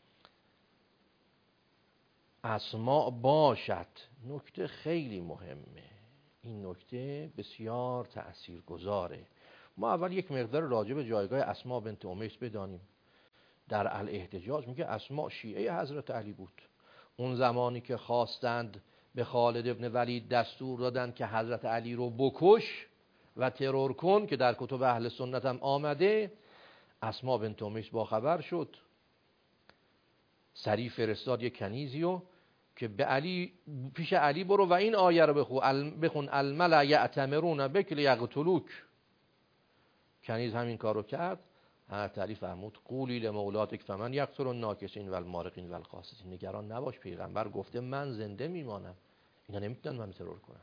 اسماء باشد، نکته خیلی مهمه، این نکته بسیار تأثیرگذاره. ما اول یک مقدار راجع به جایگاه اسماء بنت امیس بدانیم. در الاحتجاج میگه اسماء شیعه حضرت علی بود. اون زمانی که خواستند به خالد ابن ولید دستور دادن که حضرت علی رو بکش و ترور کن، که در کتب اهل سنت هم آمده، اسماء بنت امیس با خبر شد، سریع فرستاد یک کنیزیو که به علی، پیش علی برو و این آیه رو بخون بخون الملأ یأتمرون بک لیقتلوک. کنیز همین کارو کرد. حضرت علی فرمود قولی لمولاتک فمن یقتل الناکسین والمارقین والقاسطین، نگران نباش، پیغمبر گفته من زنده میمانم، اینا نمیتونن من ترور کنن.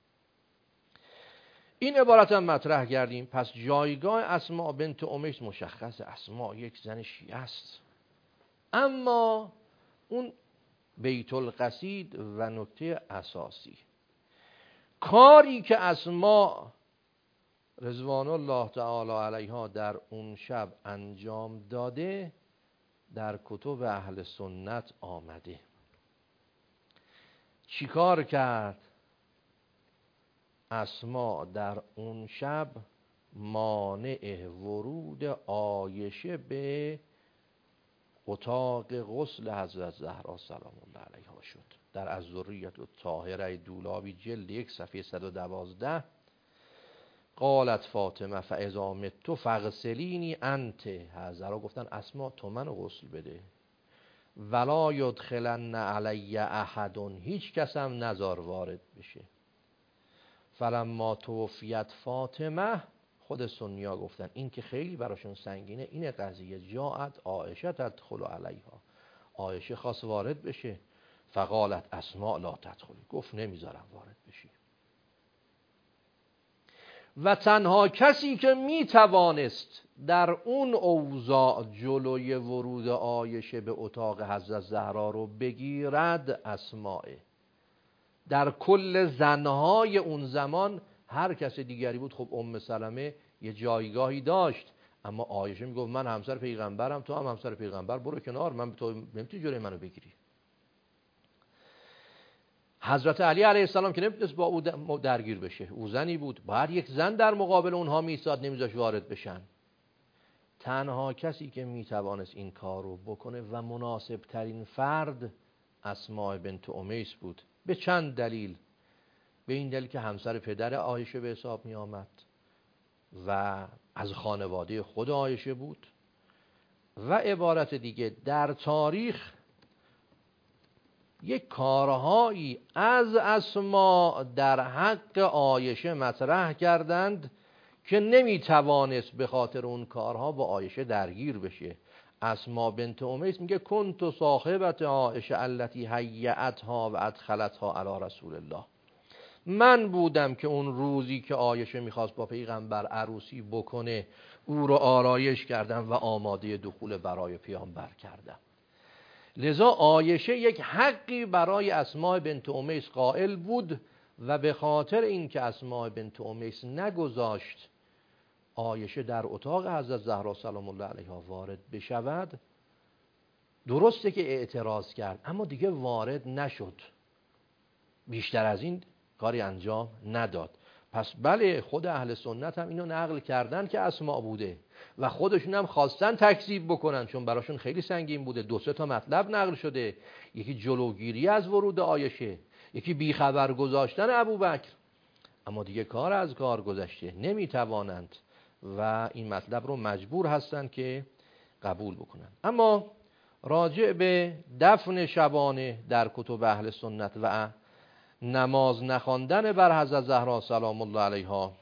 این عبارت هم مطرح کردیم. پس جایگاه اسماء بنت امیس مشخص، اسماء یک زن شیعه است. اما اون بیت القصید و نکته اساسی، کاری که اسماء رضوان الله تعالی علیها در اون شب انجام داده در کتب اهل سنت آمده. چی کار کرد؟ اسماء در اون شب مانع ورود عایشه به اتاق غسل حضرت زهرا سلام الله علیها شد. در الذریة الطاهره دولابی جلد یک صفحه صد و دوازده قالت فاطمه فاذا مت فاغسلینی انت، حضرا گفتن اسماء تو منو غسل بده، ولا یدخلن علی احد، هیچ کس هم نزار وارد بشه. فلما توفیت فاطمه، خود سنیا گفتن این که خیلی براشون سنگینه، این قضیه جاءت عایشه تدخل علیها، عایشه خواست وارد بشه، فقالت اسماء لا تدخلی، گفت نمیذارم وارد بشی. و تنها کسی که میتوانست در اون اوضاع جلوی ورود عایشه به اتاق حضرت زهرا رو بگیرد اسماء. در کل زنهای اون زمان هر کس دیگری بود خب ام سلمه یه جایگاهی داشت، اما عایشه میگفت من همسر پیغمبرم، تو هم همسر پیغمبر، برو کنار، من تو نمیتونی جلوی منو بگیری. حضرت علی علیه السلام که نمیتونست با او درگیر بشه، او زنی بود، باید یک زن در مقابل اونها میستاد، نمیذاش وارد بشن. تنها کسی که میتوانست این کار رو بکنه و مناسب ترین فرد اسماء بنت امیس بود. به چند دلیل. به این دلیل که همسر پدر عایشه به حساب می آمد و از خانواده خود عایشه بود. و عبارت دیگه در تاریخ یک کارهایی از اسما در حق عایشه مطرح کردند که نمی توانست به خاطر اون کارها با عایشه درگیر بشه. اسما بنت امیس میگه کنت صاحبت عایشه التي هیأتها و ادخلتها علی رسول الله. من بودم که اون روزی که عایشه میخواست با پیغمبر عروسی بکنه او رو آرایش کردم و آماده دخول برای پیامبر کردم. لذا عایشه یک حقی برای اسماء بنت امیس قائل بود و به خاطر اینکه اسماء بنت امیس نگذاشت عایشه در اتاق حضرت زهرا سلام الله علیها وارد بشود، درسته که اعتراض کرد اما دیگه وارد نشد، بیشتر از این کاری انجام نداد. پس بله، خود اهل سنت هم اینو نقل کردن که اسماء بوده و خودشون هم خواستن تکذیب بکنن چون براشون خیلی سنگین بوده. دو سه تا مطلب نقل شده، یکی جلوگیری از ورود عایشه، یکی بیخبر گذاشتن ابوبکر، اما دیگه کار از کار گذشته، نمیتوانند و این مطلب رو مجبور هستن که قبول بکنن. اما راجع به دفن شبانه در کتب اهل سنت و نماز نخواندن بر حضرت زهرا سلام الله علیها،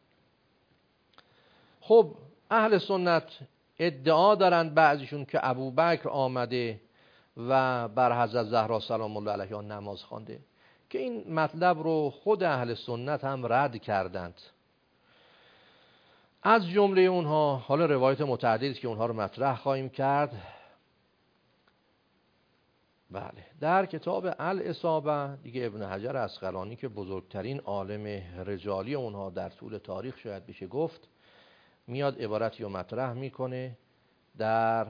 خب اهل سنت ادعا دارند بعضیشون که ابوبکر آمده و بر حضرت زهرا سلام الله علیها نماز خوانده، که این مطلب رو خود اهل سنت هم رد کردند. از جمله اونها، حالا روایت متعددی که اونها رو مطرح خواهیم کرد. بله، در کتاب الاصابه دیگه ابن حجر عسقلانی که بزرگترین عالم رجالی اونها در طول تاریخ شاید بشه گفت، میاد عبارتی رو مطرح میکنه در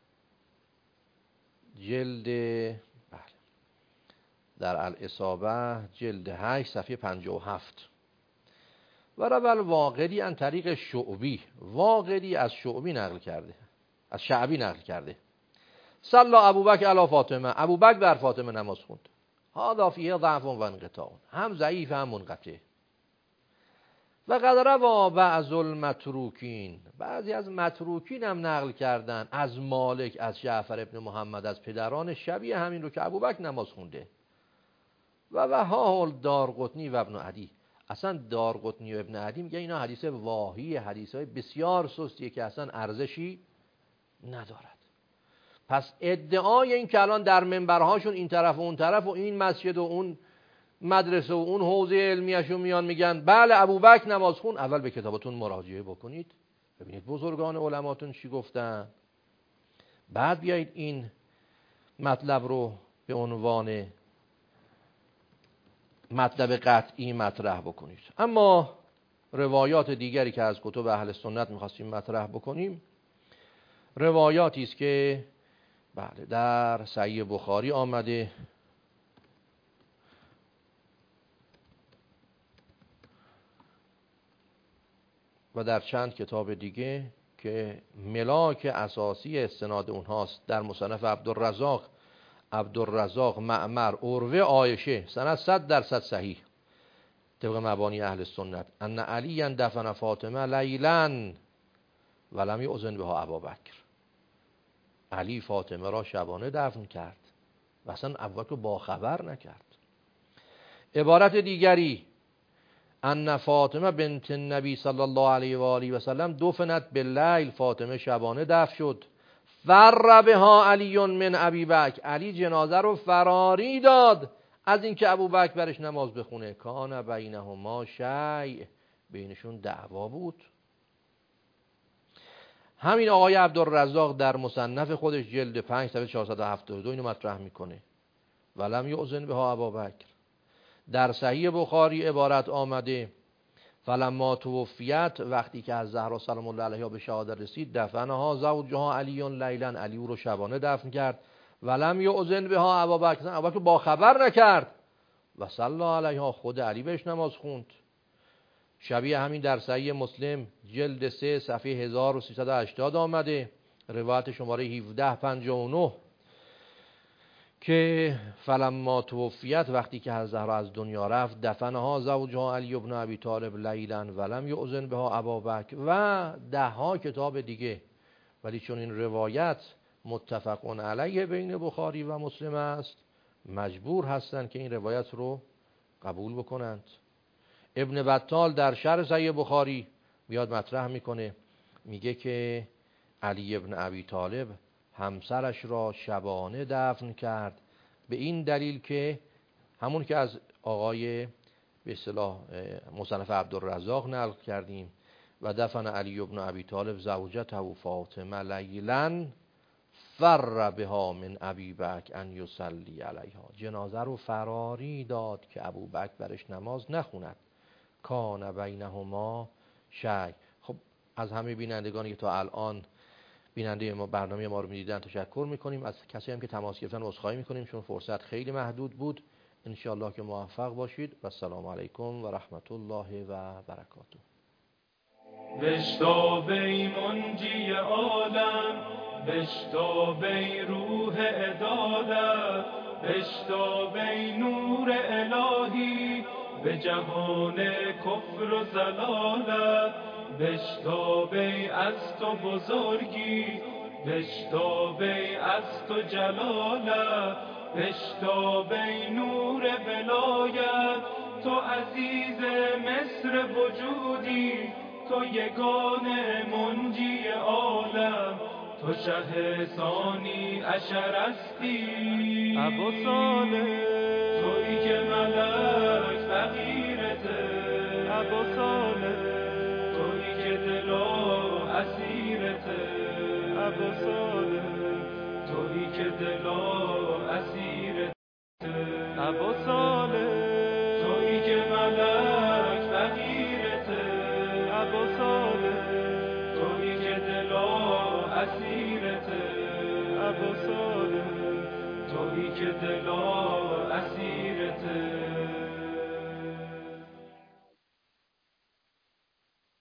جلد بله در الاصابه جلد هشت صفحه پنجاه و هفت و روال واقدی ان طریق شعبی، واقدی از شعبی نقل کرده، از شعبی نقل کرده. صلی ابوبکر علی فاطمه، ابوبکر بر فاطمه نماز خوند. هذا فیه ضعف و انقطاع، هم ضعیف هم منقطع. و قد روا بعض المتروکین، بعضی از متروکین هم نقل کردن از مالک، از جعفر ابن محمد، از پدران شبیه همین رو که ابوبکر نماز خونده. و وها الدارقطنی و ابن عدی، اصلا دارقطنی و ابن عدی میگه اینا حدیث واهی، حدیثای بسیار سستیه که اصلا ارزشی ندارد. پس ادعای این که الان در منبرهاشون این طرف و اون طرف و این مسجد و اون مدرسه و اون حوزه علمیشون میان میگن بله ابوبکر نماز خون، اول به کتابتون مراجعه بکنید ببینید بزرگان علماتون چی گفتن، بعد بیایید این مطلب رو به عنوان مطلب قطعی مطرح بکنید. اما روایات دیگری که از کتب اهل سنت میخواستیم مطرح بکنیم، روایاتی است که بله در صحیح بخاری آمده و در چند کتاب دیگه که ملاک اساسی استناد اونهاست در مصنف عبدالرزاق، عبدالرزاق معمر عروه عایشه، سند صد درصد صحیح طبق مبانی اهل سنت، ان علی دفن فاطمه لیلا ولم یؤذن بها ابوبکر، علی فاطمه را شبانه دفن کرد و اصلا ابوبکر رو باخبر نکرد. عبارت دیگری ان فاطمه بنت النبی صلی الله علیه و آله و سلم دفنت باللیل، فاطمه شبانه دفن شد. فر بها علی من ابی بکر، علی جنازه رو فراری داد از اینکه ابوبکر برش نماز بخونه. کان بینهما شیء، بینشون دعوا بود. همین آقای عبدالرزاق در مصنف خودش جلد پنج صفحه چهارصد و هفتاد و دو اینو مطرح میکنه، ولم یؤذن بها ابوبکر. در صحیح بخاری عبارت آمده فلما توفیت، وقتی که از زهرا سلام الله علیها به شهادت رسید، دفنها زوجها علی لیلا، علی او رو شبانه دفن کرد. ولم یؤذن بها ابوبکر، ابوبکر با خبر نکرد و صلی علیها، خود علی بهش نماز خوند. شبیه همین در صحیح مسلم جلد سه صفحه هزار و سیصد و هشتاد آمده، روایت شماره هفده پنجاه و نه که فلما توفیت، وقتی که از زهرا از دنیا رفت، دفنها زوجها علی بن ابی طالب لیلا ولم یؤذن بها ابابکر، و ده ها کتاب دیگه. ولی چون این روایت متفق علیه بین بخاری و مسلم است، مجبور هستند که این روایت رو قبول بکنند. ابن بطال در شرح صحیح بخاری میاد مطرح میکنه، میگه که علی ابن ابی طالب همسرش را شبانه دفن کرد، به این دلیل که همون که از آقای به اصطلاح مصنف عبدالرزاق نقل کردیم، و دفن علی ابن ابی طالب زوجته فاطمه لیلا فر بها من ابی بکر ان یصلی علیها، جنازه رو فراری داد که ابو بکر برش نماز نخوند. کان بینهما شک. خب از همه بینندگانی که تا الان بیننده ما برنامه ما رو میدیدن تشکر میکنیم. از کسی هم که تماس گرفتن عذرخواهی میکنیم چون فرصت خیلی محدود بود. ان شاء الله که موفق باشید و السلام علیکم و رحمت الله و برکاته. بشتابی منجی عالم، بشتابی روح عدالت، بشتابی نور الهی به جهان کفر و زلالت، بشتابی از تو بزرگی، بشتابی از تو جلالت، بشتابی نور ولایت، تو عزیز مصر وجودی، تو یگانه منجی عالم، تو شه ثانی عشرستی ابو صالح، تویی که ملک فقیرته ابو صالح، تویی که دل و اسیرته ابو صالح، تویی که دل و اسیرته ابو صالح، تویی که ملک فقیرته ابو صالح، تویی که دل و اسیرته ابو صالح، تویی که دل و اسیرته.